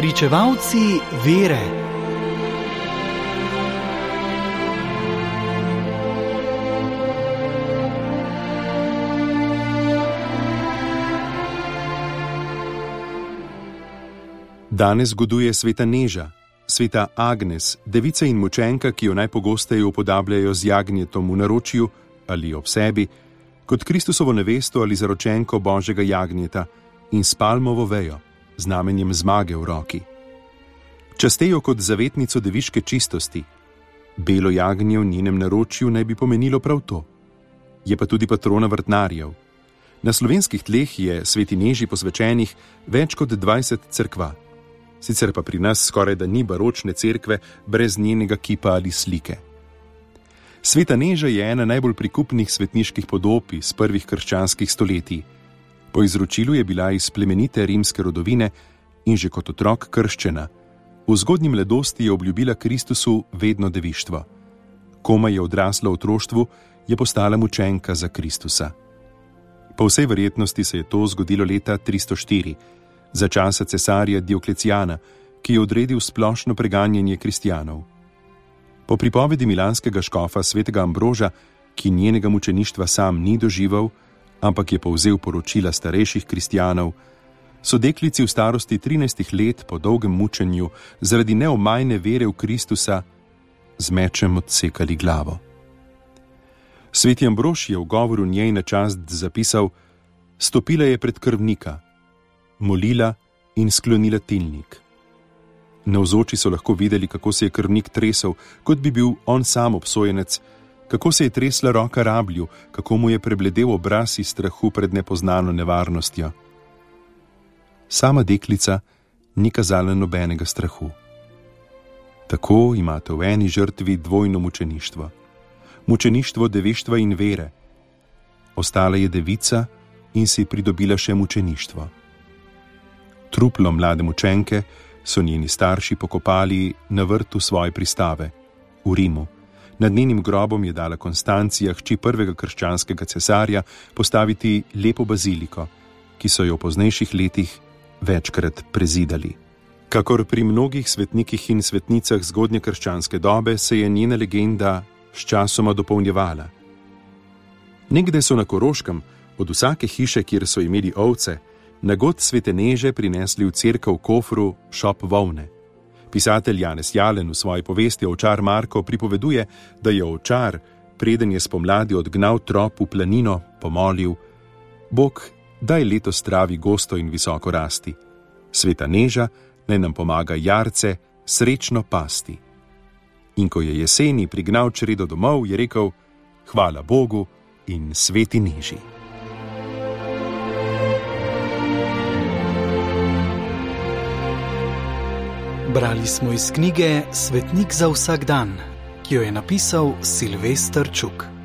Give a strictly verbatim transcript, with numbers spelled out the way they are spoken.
Pričevalci vere. Danes zgoduje sveta Neža, sveta Agnes, devica in mučenka, ki jo najpogosteje upodabljajo z jagnjetom v naročju ali ob sebi, kot Kristusovo nevesto ali zaročenko Božjega jagnjeta in s palmovo vejo, znamenjem zmage v roki. Častejo kot zavetnico deviške čistosti. Belo jagnje v njenem naročju naj bi pomenilo prav to. Je pa tudi patrona vrtnarjev. Na slovenskih tleh je sveti Neži posvečenih več kot dvajset cerkva. Sicer pa pri nas skoraj da ni baročne cerkve brez njenega kipa ali slike. Sveta Neža je ena najbolj prikupnih svetniških podob iz prvih krščanskih stoletij. Po izročilu je bila iz plemenite rimske rodovine in že kot otrok krščena. V zgodnji mladosti je obljubila Kristusu vedno devištvo. Komaj je odrasla v otroštvu, je postala mučenka za Kristusa. Po vsej verjetnosti se je to zgodilo leta tristo štiri, za časa cesarja Dioklecijana, ki je odredil splošno preganjanje kristjanov. Po pripovedi milanskega škofa svetega Ambroža, ki njenega mučeništva sam ni doživel, ampak je povzel poročila starejših kristjanov, so deklici v starosti trinajstih let po dolgem mučenju zaradi neomajne vere v Kristusa z mečem odsekali glavo. Sveti Ambrož je v govoru njej na čast zapisal: stopila je pred krvnika, molila in sklonila tilnik. Navzoči so lahko videli, kako se je krvnik tresel, kot bi bil on sam obsojenec, kako se je tresla roka rablju, kako mu je prebledel obraz iz strahu pred nepoznano nevarnostjo. Sama deklica ni kazala nobenega strahu. Tako imate v eni žrtvi dvojno mučeništvo. Mučeništvo devištva in vere. Ostala je devica in si pridobila še mučeništvo. Truplo mlade mučenke so njeni starši pokopali na vrtu svoje pristave, v Rimu. Nad njenim grobom je dala Konstancija, hči prvega krščanskega cesarja, postaviti lepo baziliko, ki so jo v poznejših letih večkrat prezidali. Kakor pri mnogih svetnikih in svetnicah zgodnje krščanske dobe se je njena legenda sčasoma dopolnjevala. Nekdaj so na Koroškem od vsake hiše, kjer so imeli ovce, na god svete Neže prinesli v cerkev kofru šop volne. Pisatelj Janez Jalen v svoji povesti Ovčar Marko pripoveduje, da je ovčar, preden je spomladi odgnal trop v planino, pomolil: Bog, daj letos travi gosto in visoko rasti. Sveta Neža naj nam pomaga jarce srečno pasti. In ko je jeseni prignal čredo domov, je rekel: hvala Bogu in sveti Neži. Brali smo iz knjige Svetnik za vsak dan, ki jo je napisal Silvester Čuk.